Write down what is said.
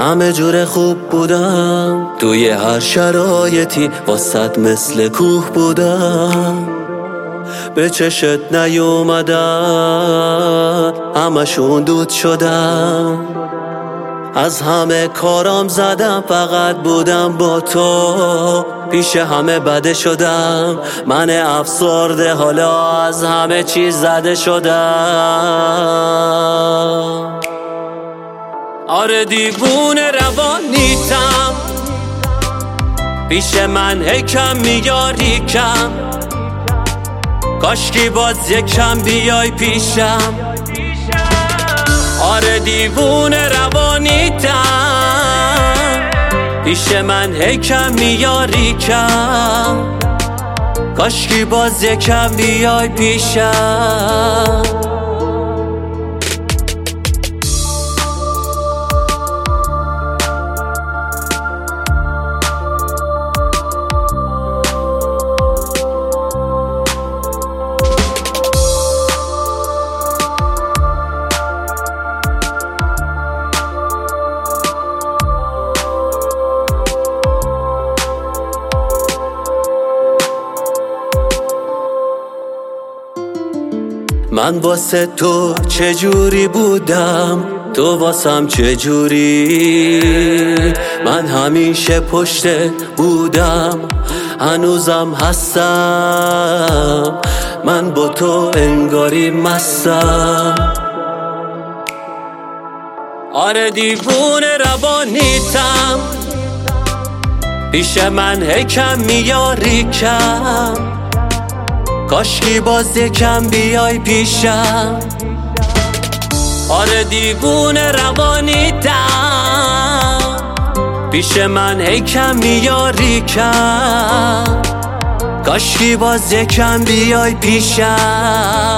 همه جور خوب بودم، توی هر شرایطی واسط مثل کوه بودم. به چشت نیومدن همشون دود شدم، از همه کارام زدم، فقط بودم با تو. پیش همه بده شدم، من افسرده حالا از همه چیز زده شدم. آره دیوونه روانیتم، پیش من کم میاری کم، کاشکی باز یکم بیای پیشم. آره دیوونه روانیتم، پیش من کم میاری کم، کاشکی باز یکم بیای پیشم. من واسه تو چجوری بودم، تو واسم چجوری؟ من همیشه پشتت بودم، هنوزم هستم، من با تو انگاری مستم. آره دیوونه روانیتم، پیش من کم میاری کم، کاشکی باز یکم بیای پیشم. آره دیوونه روانیتم، پیش من کم میاری کم، کاشکی باز یکم بیای پیشم.